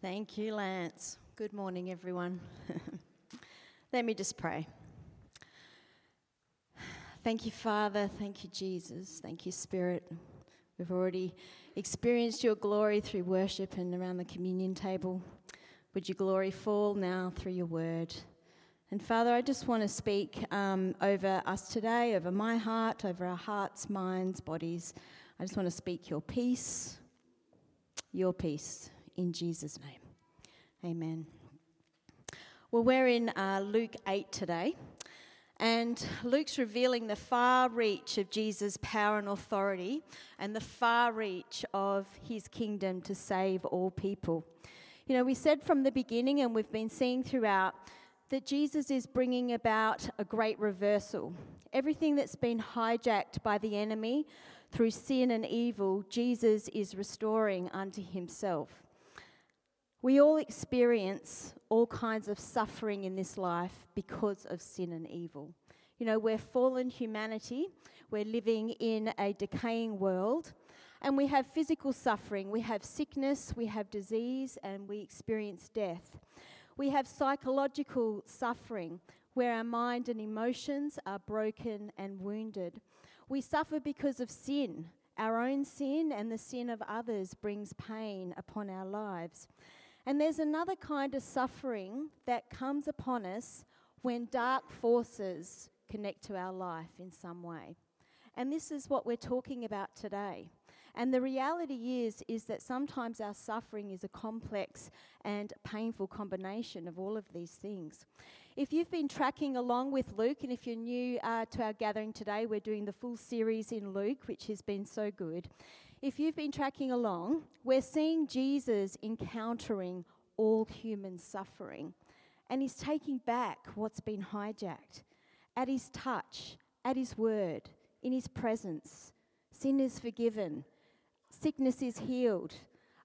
Thank you, Lance. Good morning, everyone. Let me just pray. Thank you, Father. Thank you, Jesus. Thank you, Spirit. We've already experienced your glory through worship and around the communion table. Would your glory fall now through your word? And Father, I just want to speak over us today, over my heart, over our hearts, minds, bodies. I just want to speak your peace in Jesus' name. Amen. Well, we're in Luke 8 today, and Luke's revealing the far reach of Jesus' power and authority and the far reach of his kingdom to save all people. You know, we said from the beginning, and we've been seeing throughout, that Jesus is bringing about a great reversal. Everything that's been hijacked by the enemy through sin and evil, Jesus is restoring unto himself. We all experience all kinds of suffering in this life because of sin and evil. You know, we're fallen humanity. We're living in a decaying world. And we have physical suffering. We have sickness, we have disease, and we experience death. We have psychological suffering where our mind and emotions are broken and wounded. We suffer because of sin. Our own sin and the sin of others brings pain upon our lives. And there's another kind of suffering that comes upon us when dark forces connect to our life in some way. And this is what we're talking about today. And the reality is that sometimes our suffering is a complex and painful combination of all of these things. If you've been tracking along with Luke, and if you're new to our gathering today, we're doing the full series in Luke, which has been so good. If you've been tracking along, we're seeing Jesus encountering all human suffering. And he's taking back what's been hijacked. At his touch, at his word, in his presence, sin is forgiven. Sickness is healed,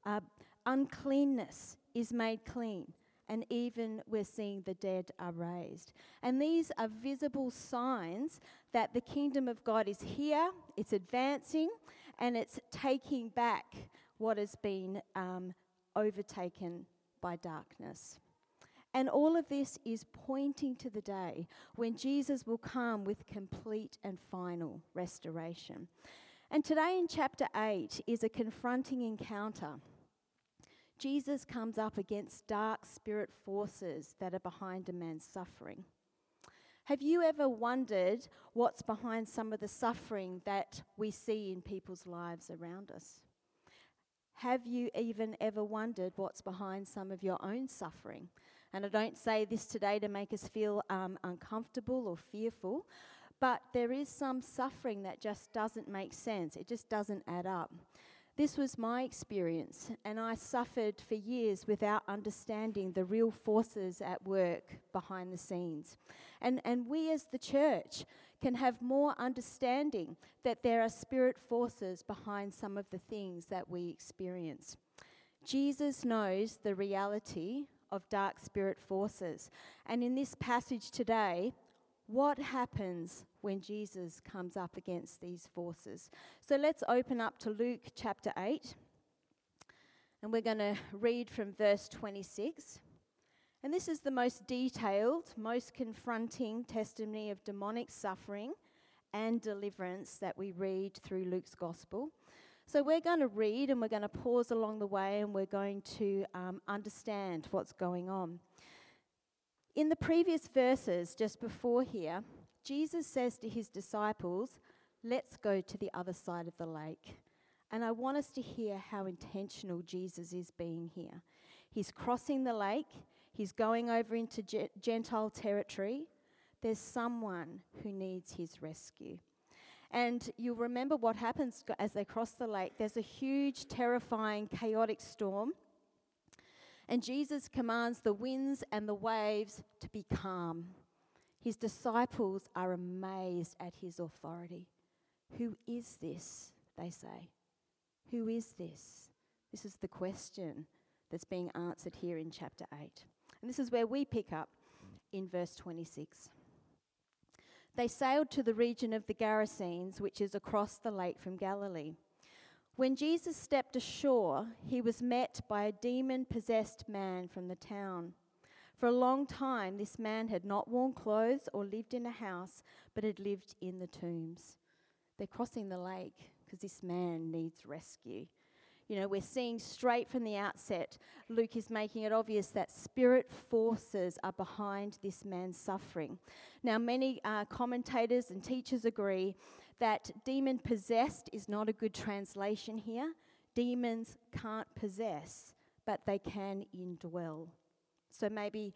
uncleanness is made clean, and even we're seeing the dead are raised. And these are visible signs that the kingdom of God is here, it's advancing, and it's taking back what has been overtaken by darkness. And all of this is pointing to the day when Jesus will come with complete and final restoration. And today in chapter 8 is a confronting encounter. Jesus comes up against dark spirit forces that are behind a man's suffering. Have you ever wondered what's behind some of the suffering that we see in people's lives around us? Have you even ever wondered what's behind some of your own suffering? And I don't say this today to make us feel uncomfortable or fearful, but there is some suffering that just doesn't make sense. It just doesn't add up. This was my experience, and I suffered for years without understanding the real forces at work behind the scenes. And we as the church can have more understanding that there are spirit forces behind some of the things that we experience. Jesus knows the reality of dark spirit forces. And in this passage today, what happens when Jesus comes up against these forces? So let's open up to Luke chapter 8. And we're going to read from verse 26. And this is the most detailed, most confronting testimony of demonic suffering and deliverance that we read through Luke's gospel. So we're going to read, and we're going to pause along the way, and we're going to understand what's going on. In the previous verses, just before here, Jesus says to his disciples, let's go to the other side of the lake. And I want us to hear how intentional Jesus is being here. He's crossing the lake. He's going over into Gentile territory. There's someone who needs his rescue. And you'll remember what happens as they cross the lake. There's a huge, terrifying, chaotic storm. And Jesus commands the winds and the waves to be calm. His disciples are amazed at his authority. Who is this? They say. Who is this? This is the question that's being answered here in chapter 8. And this is where we pick up in verse 26. They sailed to the region of the Gerasenes, which is across the lake from Galilee. When Jesus stepped ashore, he was met by a demon-possessed man from the town. For a long time, this man had not worn clothes or lived in a house, but had lived in the tombs. They're crossing the lake because this man needs rescue. You know, we're seeing straight from the outset, Luke is making it obvious that spirit forces are behind this man's suffering. Now, many commentators and teachers agree that demon-possessed is not a good translation here. Demons can't possess, but they can indwell. So maybe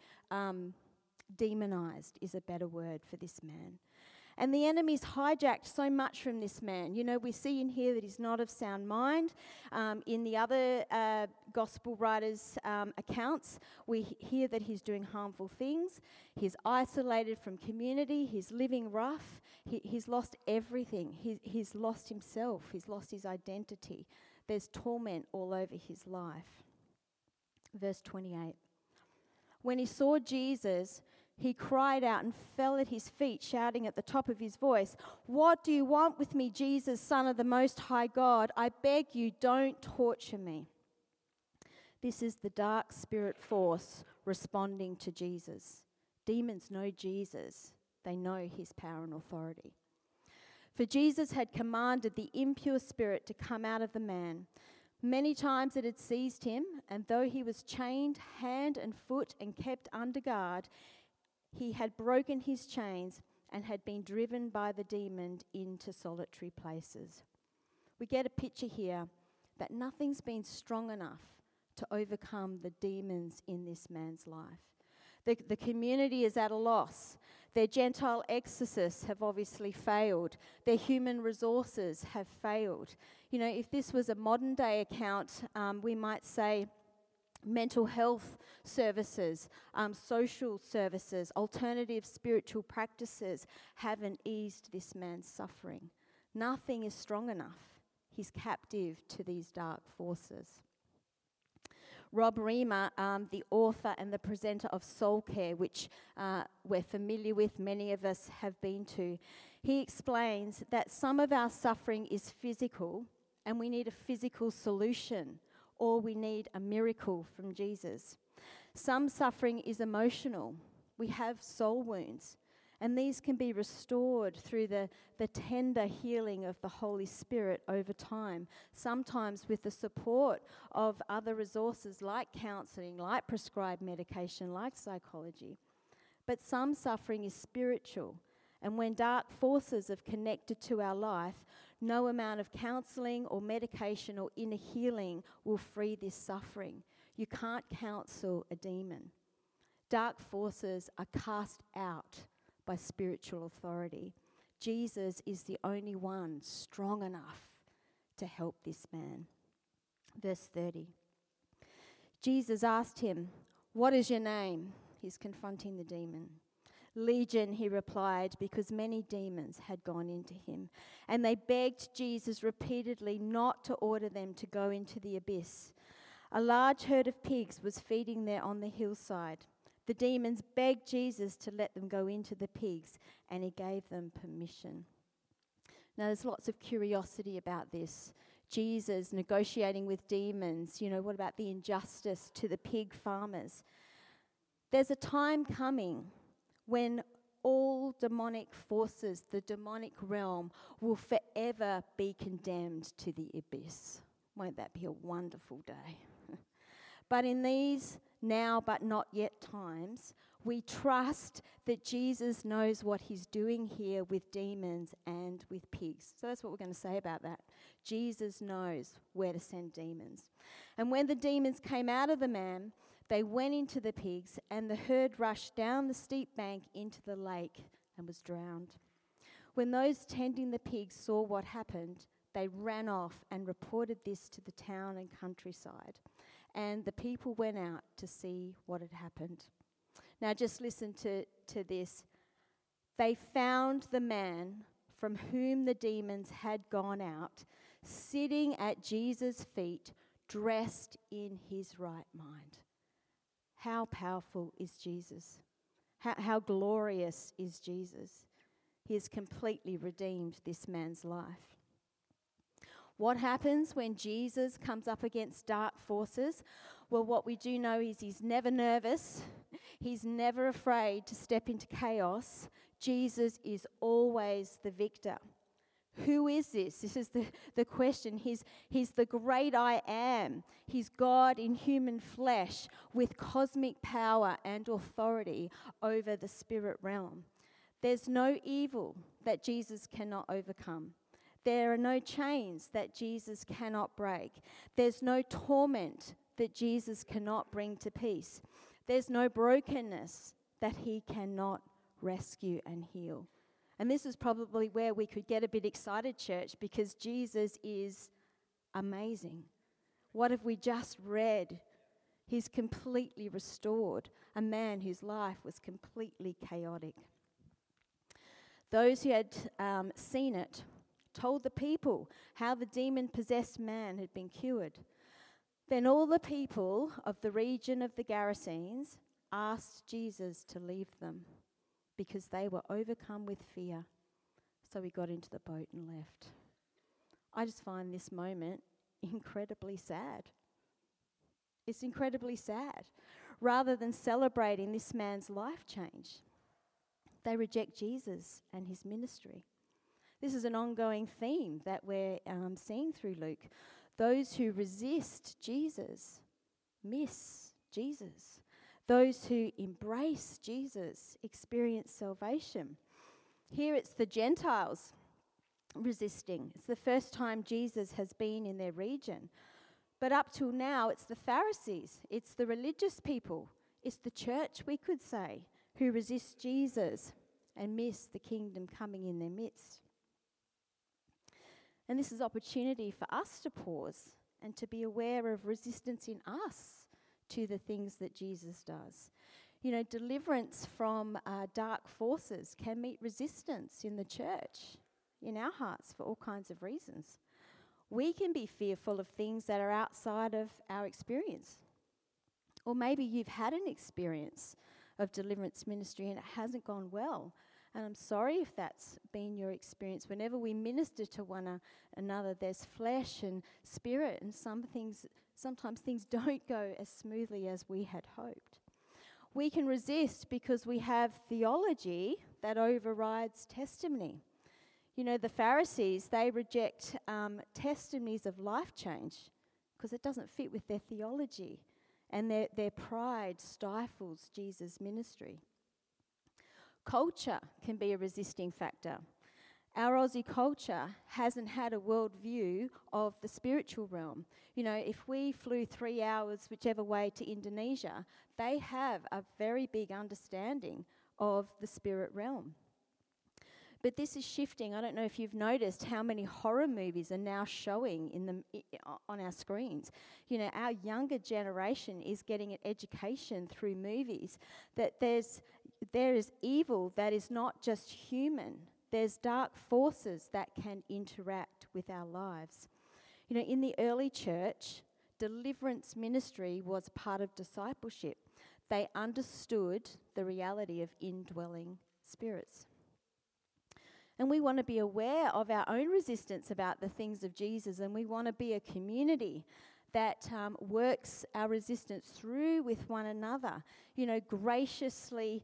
demonized is a better word for this man. And the enemy's hijacked so much from this man. You know, we see in here that he's not of sound mind. In the other gospel writers' accounts, we hear that he's doing harmful things. He's isolated from community. He's living rough. He's lost everything. He's lost himself. He's lost his identity. There's torment all over his life. Verse 28. When he saw Jesus, he cried out and fell at his feet, shouting at the top of his voice, "What do you want with me, Jesus, Son of the Most High God? I beg you, don't torture me." This is the dark spirit force responding to Jesus. Demons know Jesus. They know his power and authority. For Jesus had commanded the impure spirit to come out of the man. Many times it had seized him, and though he was chained hand and foot and kept under guard, he had broken his chains and had been driven by the demon into solitary places. We get a picture here that nothing's been strong enough to overcome the demons in this man's life. The community is at a loss. Their Gentile exorcists have obviously failed. Their human resources have failed. You know, if this was a modern day account, we might say mental health services, social services, alternative spiritual practices haven't eased this man's suffering. Nothing is strong enough. He's captive to these dark forces. Rob Reamer, the author and the presenter of Soul Care, which we're familiar with, many of us have been to, he explains that some of our suffering is physical and we need a physical solution, or we need a miracle from Jesus. Some suffering is emotional. We have soul wounds, and these can be restored through the tender healing of the Holy Spirit over time, sometimes with the support of other resources like counselling, like prescribed medication, like psychology. But some suffering is spiritual, and when dark forces have connected to our life, no amount of counselling or medication or inner healing will free this suffering. You can't counsel a demon. Dark forces are cast out by spiritual authority. Jesus is the only one strong enough to help this man. Verse 30. Jesus asked him, "What is your name?" He's confronting the demon. "Legion," he replied, because many demons had gone into him. And they begged Jesus repeatedly not to order them to go into the abyss. A large herd of pigs was feeding there on the hillside. The demons begged Jesus to let them go into the pigs, and he gave them permission. Now, there's lots of curiosity about this. Jesus negotiating with demons. You know, what about the injustice to the pig farmers? There's a time coming when all demonic forces, the demonic realm, will forever be condemned to the abyss. Won't that be a wonderful day? But in these now but not yet times, we trust that Jesus knows what he's doing here with demons and with pigs. So that's what we're going to say about that. Jesus knows where to send demons. And when the demons came out of the man, they went into the pigs, and the herd rushed down the steep bank into the lake and was drowned. When those tending the pigs saw what happened, they ran off and reported this to the town and countryside. And the people went out to see what had happened. Now just listen to this. They found the man from whom the demons had gone out, sitting at Jesus' feet, dressed in his right mind. How powerful is Jesus? How glorious is Jesus? He has completely redeemed this man's life. What happens when Jesus comes up against dark forces? Well, what we do know is he's never nervous. He's never afraid to step into chaos. Jesus is always the victor. Who is this? This is the question. He's the great I am. He's God in human flesh with cosmic power and authority over the spirit realm. There's no evil that Jesus cannot overcome. There are no chains that Jesus cannot break. There's no torment that Jesus cannot bring to peace. There's no brokenness that he cannot rescue and heal. And this is probably where we could get a bit excited, church, because Jesus is amazing. What have we just read? He's completely restored a man whose life was completely chaotic. Those who had seen it told the people how the demon-possessed man had been cured. Then all the people of the region of the Gerasenes asked Jesus to leave them because they were overcome with fear. So he got into the boat and left. I just find this moment incredibly sad. It's incredibly sad. Rather than celebrating this man's life change, they reject Jesus and his ministry. This is an ongoing theme that we're seeing through Luke. Those who resist Jesus miss Jesus. Those who embrace Jesus experience salvation. Here it's the Gentiles resisting. It's the first time Jesus has been in their region. But up till now, it's the Pharisees. It's the religious people. It's the church, we could say, who resist Jesus and miss the kingdom coming in their midst. And this is opportunity for us to pause and to be aware of resistance in us to the things that Jesus does. You know, deliverance from dark forces can meet resistance in the church, in our hearts, for all kinds of reasons. We can be fearful of things that are outside of our experience. Or maybe you've had an experience of deliverance ministry and it hasn't gone well. And I'm sorry if that's been your experience. Whenever we minister to one another, there's flesh and spirit, and sometimes things don't go as smoothly as we had hoped. We can resist because we have theology that overrides testimony. You know, the Pharisees, they reject testimonies of life change because it doesn't fit with their theology, and their pride stifles Jesus' ministry. Culture can be a resisting factor. Our Aussie culture hasn't had a worldview of the spiritual realm. You know, if we flew 3 hours whichever way to Indonesia, they have a very big understanding of the spirit realm. But this is shifting. I don't know if you've noticed how many horror movies are now showing on our screens. You know, our younger generation is getting an education through movies that there is evil that is not just human. There's dark forces that can interact with our lives. You know, in the early church, deliverance ministry was part of discipleship. They understood the reality of indwelling spirits. And we want to be aware of our own resistance about the things of Jesus, and we want to be a community that works our resistance through with one another. You know, graciously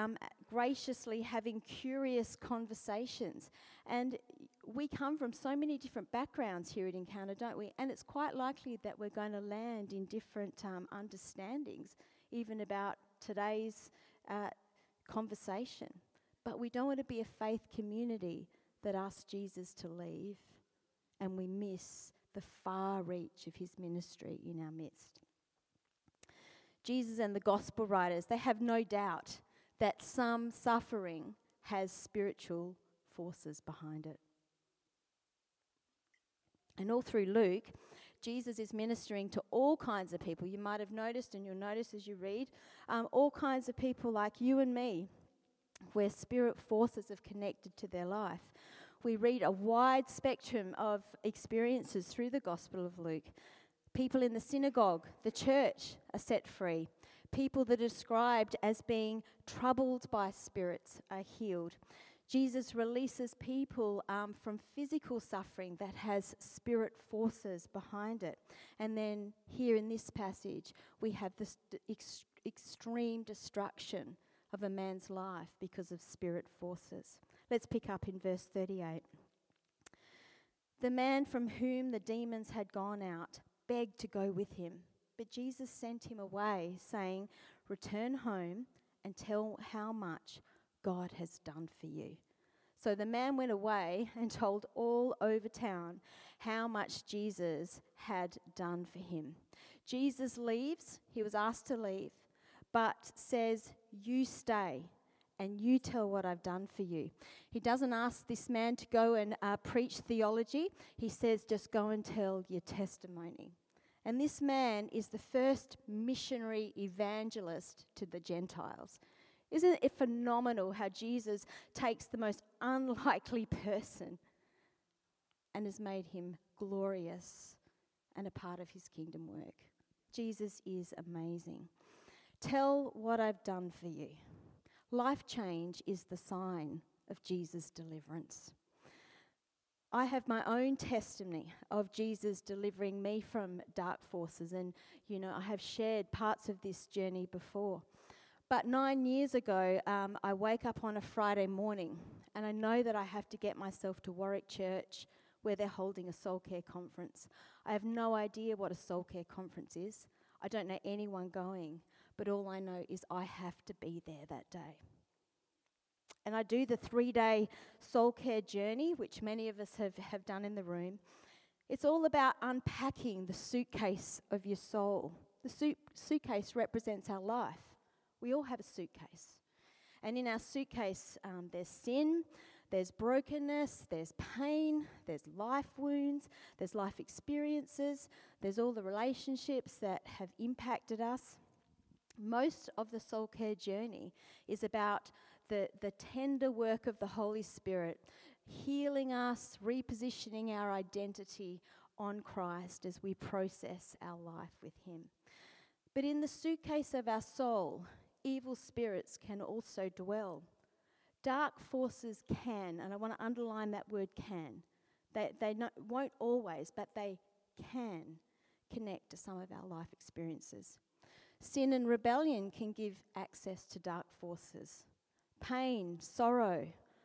having curious conversations. And we come from so many different backgrounds here at Encounter, don't we? And it's quite likely that we're going to land in different understandings, even about today's conversation. But we don't want to be a faith community that asks Jesus to leave and we miss the far reach of his ministry in our midst. Jesus and the gospel writers, they have no doubt that some suffering has spiritual forces behind it. And all through Luke, Jesus is ministering to all kinds of people. You might have noticed, and you'll notice as you read, all kinds of people like you and me, where spirit forces have connected to their life. We read a wide spectrum of experiences through the Gospel of Luke. People in the synagogue, the church, are set free. People that are described as being troubled by spirits are healed. Jesus releases people from physical suffering that has spirit forces behind it. And then here in this passage, we have this extreme destruction of a man's life because of spirit forces. Let's pick up in verse 38. The man from whom the demons had gone out begged to go with him, but Jesus sent him away, saying, "Return home and tell how much God has done for you." So the man went away and told all over town how much Jesus had done for him. Jesus leaves. He was asked to leave, but says, "You stay and you tell what I've done for you." He doesn't ask this man to go and preach theology. He says, just go and tell your testimony. And this man is the first missionary evangelist to the Gentiles. Isn't it phenomenal how Jesus takes the most unlikely person and has made him glorious and a part of his kingdom work? Jesus is amazing. Tell what I've done for you. Life change is the sign of Jesus' deliverance. I have my own testimony of Jesus delivering me from dark forces, and I have shared parts of this journey before. But 9 years ago, I wake up on a Friday morning and I know that I have to get myself to Warwick Church where they're holding a soul care conference. I have no idea what a soul care conference is. I don't know anyone going, but all I know is I have to be there that day. And I do the 3-day soul care journey, which many of us have done in the room. It's all about unpacking the suitcase of your soul. The suitcase represents our life. We all have a suitcase. And in our suitcase, there's sin, there's brokenness, there's pain, there's life wounds, there's life experiences, there's all the relationships that have impacted us. Most of the soul care journey is about the tender work of the Holy Spirit, healing us, repositioning our identity on Christ as we process our life with Him. But in the suitcase of our soul, evil spirits can also dwell. Dark forces can, and I want to underline that word can. They won't always, but they can connect to some of our life experiences. Sin and rebellion can give access to dark forces. Pain, sorrow,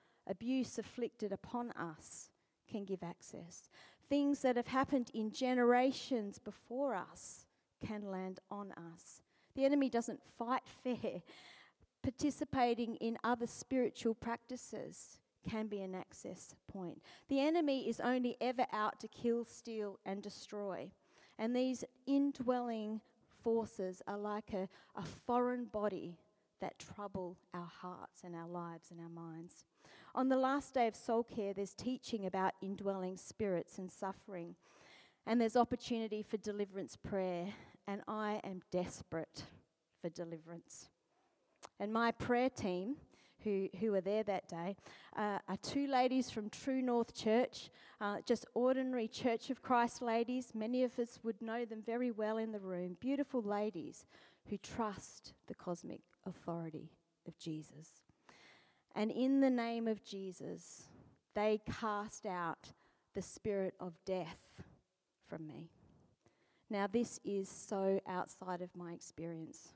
abuse afflicted upon us can give access. Things that have happened in generations before us can land on us. The enemy doesn't fight fair. Participating in other spiritual practices can be an access point. The enemy is only ever out to kill, steal, and destroy. And these indwelling forces are like a foreign body that trouble our hearts and our lives and our minds. On the last day of soul care, there's teaching about indwelling spirits and suffering. And there's opportunity for deliverance prayer. And I am desperate for deliverance. And my prayer team, who were there that day, are 2 ladies from True North Church, just ordinary Church of Christ ladies. Many of us would know them very well in the room. Beautiful ladies who trust the cosmic authority of Jesus. And in the name of Jesus, they cast out the spirit of death from me. Now, this is so outside of my experience.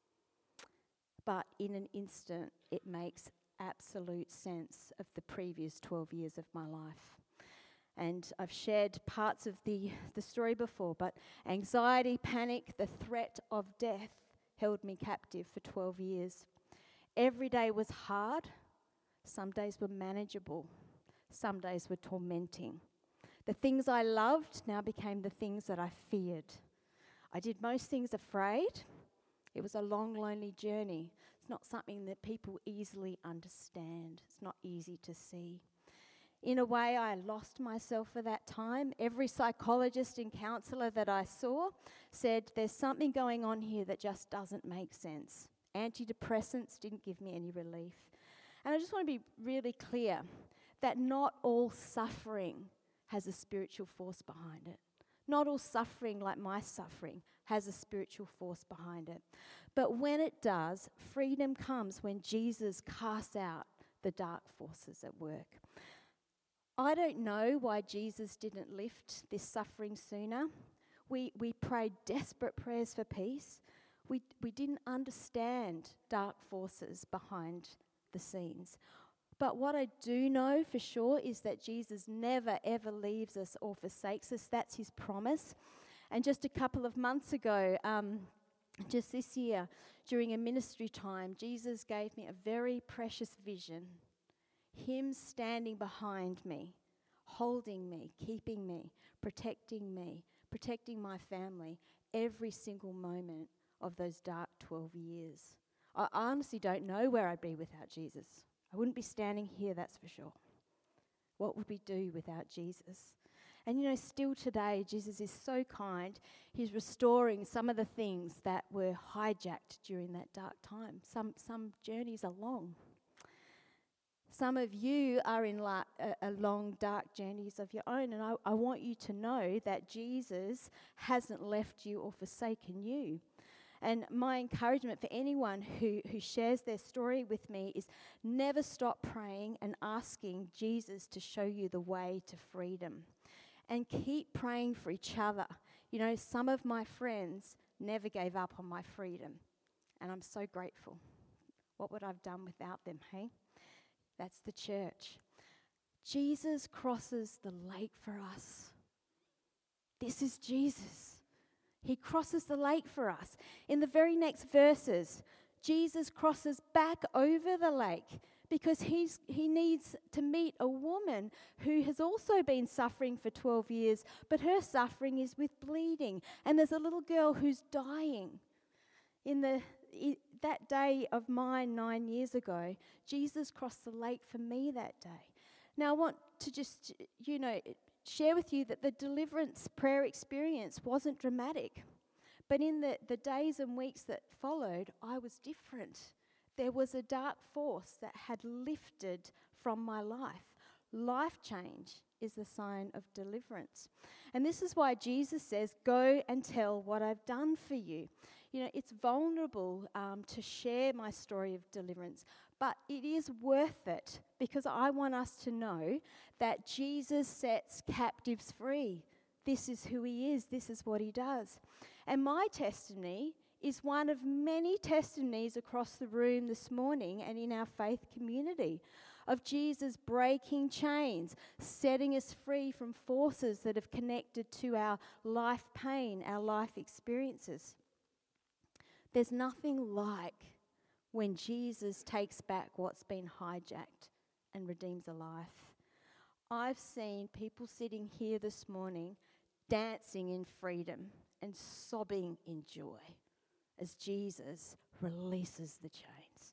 But in an instant, it makes absolute sense of the previous 12 years of my life. And I've shared parts of the story before, but anxiety, panic, the threat of death held me captive for 12 years. Every day was hard. Some days were manageable. Some days were tormenting. The things I loved now became the things that I feared. I did most things afraid. It was a long, lonely journey. It's not something that people easily understand. It's not easy to see. In a way, I lost myself for that time. Every psychologist and counsellor that I saw said there's something going on here that just doesn't make sense. Antidepressants didn't give me any relief. And I just want to be really clear that not all suffering has a spiritual force behind it. Not all suffering, like my suffering, has a spiritual force behind it. But when it does, freedom comes when Jesus casts out the dark forces at work. I don't know why Jesus didn't lift this suffering sooner. We prayed desperate prayers for peace. We didn't understand dark forces behind the scenes. But what I do know for sure is that Jesus never, ever leaves us or forsakes us. That's his promise. And just a couple of months ago, just this year, during a ministry time, Jesus gave me a very precious vision. Him standing behind me, holding me, keeping me, protecting my family, every single moment of those dark 12 years. I honestly don't know where I'd be without Jesus. I wouldn't be standing here, that's for sure. What would we do without Jesus? And still today, Jesus is so kind. He's restoring some of the things that were hijacked during that dark time. Some journeys are long. Some of you are in long, dark journeys of your own, and I want you to know that Jesus hasn't left you or forsaken you. And my encouragement for anyone who shares their story with me is never stop praying and asking Jesus to show you the way to freedom. And keep praying for each other. Some of my friends never gave up on my freedom, and I'm so grateful. What would I have done without them, hey? That's the church. Jesus crosses the lake for us. This is Jesus. He crosses the lake for us. In the very next verses, Jesus crosses back over the lake because he needs to meet a woman who has also been suffering for 12 years, but her suffering is with bleeding. And there's a little girl who's dying. That day of mine 9 years ago, Jesus crossed the lake for me that day. Now I want to just, share with you that the deliverance prayer experience wasn't dramatic. But in the days and weeks that followed, I was different. There was a dark force that had lifted from my life. Life change is the sign of deliverance. And this is why Jesus says, go and tell what I've done for you. It's vulnerable to share my story of deliverance, but it is worth it because I want us to know that Jesus sets captives free. This is who he is. This is what he does. And my testimony is one of many testimonies across the room this morning and in our faith community of Jesus breaking chains, setting us free from forces that have connected to our life pain, our life experiences. There's nothing like when Jesus takes back what's been hijacked and redeems a life. I've seen people sitting here this morning dancing in freedom and sobbing in joy as Jesus releases the chains.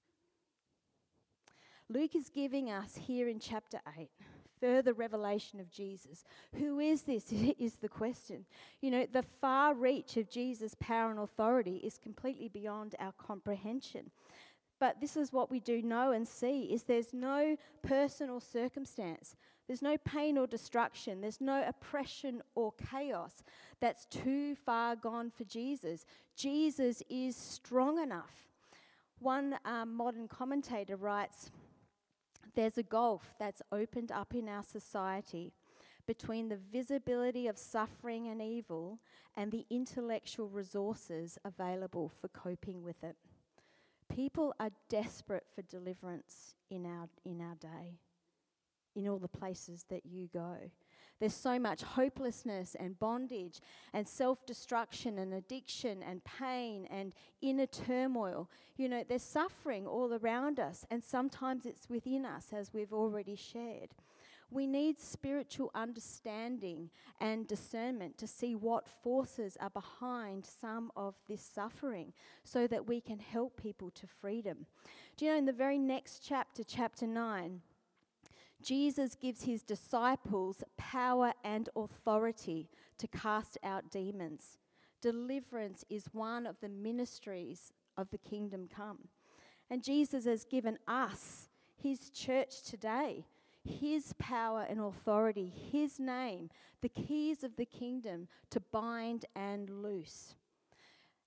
Luke is giving us here in chapter 8 further revelation of Jesus. Who is this is the question. The far reach of Jesus' power and authority is completely beyond our comprehension. But this is what we do know and see, is there's no person or circumstance, there's no pain or destruction, there's no oppression or chaos that's too far gone for Jesus. Jesus is strong enough. One modern commentator writes, there's a gulf that's opened up in our society between the visibility of suffering and evil and the intellectual resources available for coping with it. People are desperate for deliverance in our day, in all the places that you go. There's so much hopelessness and bondage and self-destruction and addiction and pain and inner turmoil. There's suffering all around us, and sometimes it's within us, as we've already shared. We need spiritual understanding and discernment to see what forces are behind some of this suffering so that we can help people to freedom. Do you know, in the very next chapter, chapter 9, Jesus gives his disciples power and authority to cast out demons. Deliverance is one of the ministries of the kingdom come. And Jesus has given us, his church today, his power and authority, his name, the keys of the kingdom to bind and loose.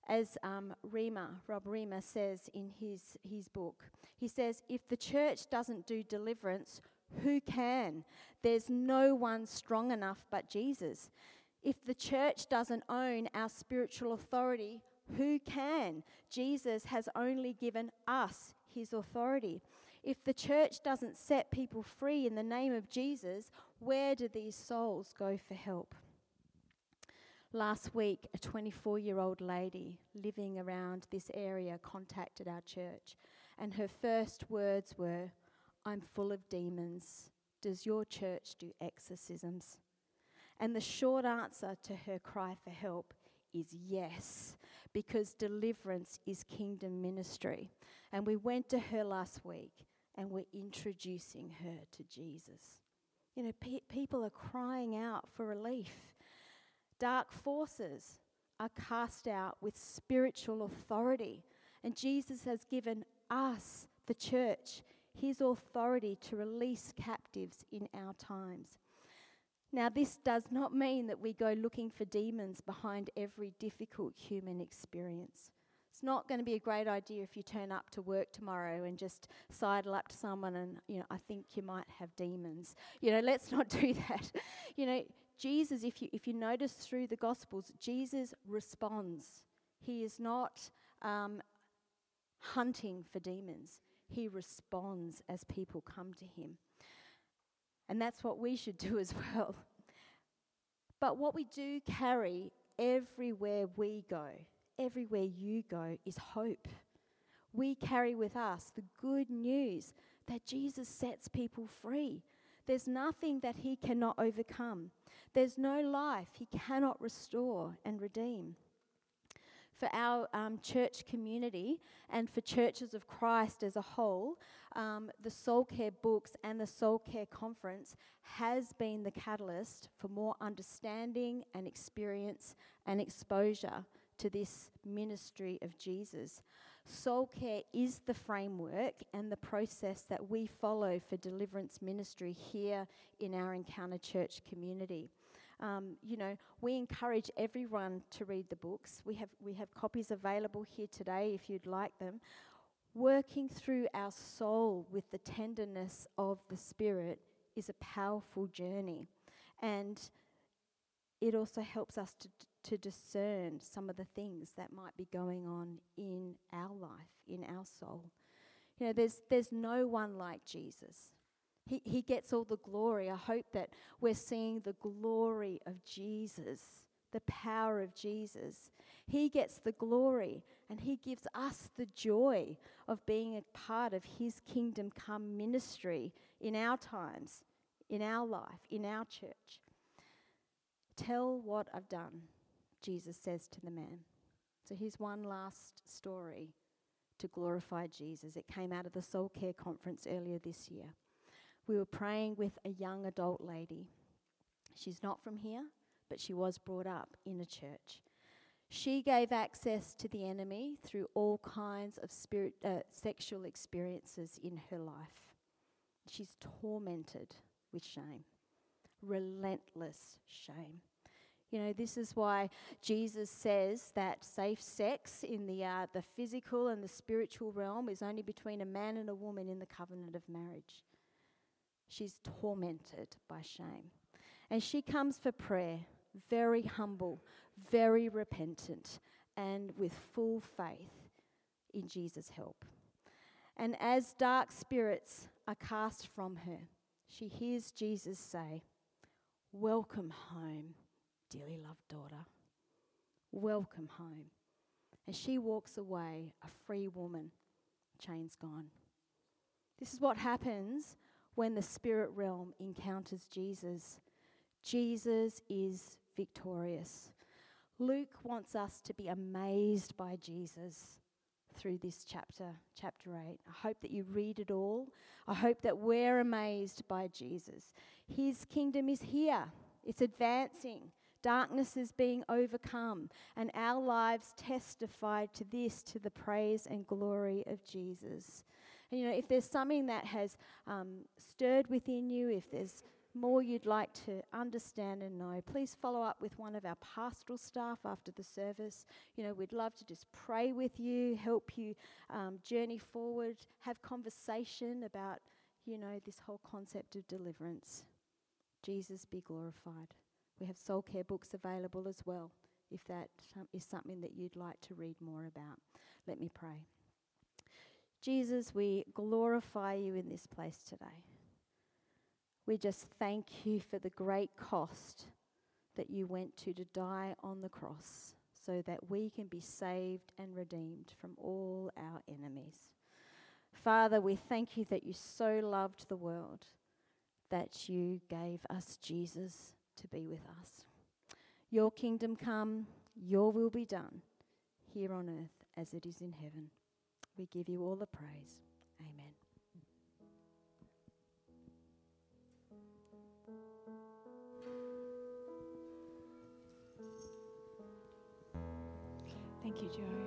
as Rob Riemer says in his book. He says, if the church doesn't do deliverance, who can? There's no one strong enough but Jesus. If the church doesn't own our spiritual authority, who can? Jesus has only given us his authority. If the church doesn't set people free in the name of Jesus, where do these souls go for help? Last week, a 24-year-old lady living around this area contacted our church, and her first words were, "I'm full of demons. Does your church do exorcisms?" And the short answer to her cry for help is yes, because deliverance is kingdom ministry. And we went to her last week, and we're introducing her to Jesus. You know, people are crying out for relief. Dark forces are cast out with spiritual authority. And Jesus has given us, the church, his authority to release captives in our times. Now, this does not mean that we go looking for demons behind every difficult human experience. It's not going to be a great idea if you turn up to work tomorrow and just sidle up to someone and, I think you might have demons. Let's not do that. Jesus, if you notice through the Gospels, Jesus responds. He is not hunting for demons. He responds as people come to him. And that's what we should do as well. But what we do carry everywhere we go, everywhere you go, is hope. We carry with us the good news that Jesus sets people free. There's nothing that he cannot overcome. There's no life he cannot restore and redeem. For our church community and for churches of Christ as a whole, the Soul Care books and the Soul Care conference has been the catalyst for more understanding and experience and exposure to this ministry of Jesus. Soul Care is the framework and the process that we follow for deliverance ministry here in our Encounter Church community. We encourage everyone to read the books. We have copies available here today if you'd like them. Working through our soul with the tenderness of the Spirit is a powerful journey. And it also helps us to discern some of the things that might be going on in our life, in our soul. There's no one like Jesus. He gets all the glory. I hope that we're seeing the glory of Jesus, the power of Jesus. He gets the glory, and he gives us the joy of being a part of his kingdom come ministry in our times, in our life, in our church. Tell what I've done, Jesus says to the man. So here's one last story to glorify Jesus. It came out of the Soul Care conference earlier this year. We were praying with a young adult lady. She's not from here, but she was brought up in a church. She gave access to the enemy through all kinds of sexual experiences in her life. She's tormented with shame, relentless shame. This is why Jesus says that safe sex in the physical and the spiritual realm is only between a man and a woman in the covenant of marriage. She's tormented by shame. And she comes for prayer, very humble, very repentant, and with full faith in Jesus' help. And as dark spirits are cast from her, she hears Jesus say, "Welcome home, dearly loved daughter. Welcome home." And she walks away a free woman, chains gone. This is what happens when the spirit realm encounters Jesus. Jesus is victorious. Luke wants us to be amazed by Jesus through this chapter 8. I hope that you read it all. I hope that we're amazed by Jesus. His kingdom is here. It's advancing. Darkness is being overcome. And our lives testify to this, to the praise and glory of Jesus. And if there's something that has stirred within you, if there's more you'd like to understand and know, please follow up with one of our pastoral staff after the service. You know, we'd love to just pray with you, help you journey forward, have conversation about, you know, this whole concept of deliverance. Jesus be glorified. We have soul care books available as well, if that is something that you'd like to read more about. Let me pray. Jesus, we glorify you in this place today. We just thank you for the great cost that you went to die on the cross so that we can be saved and redeemed from all our enemies. Father, we thank you that you so loved the world that you gave us Jesus to be with us. Your kingdom come, your will be done, here on earth as it is in heaven. We give you all the praise. Amen. Thank you, Joe.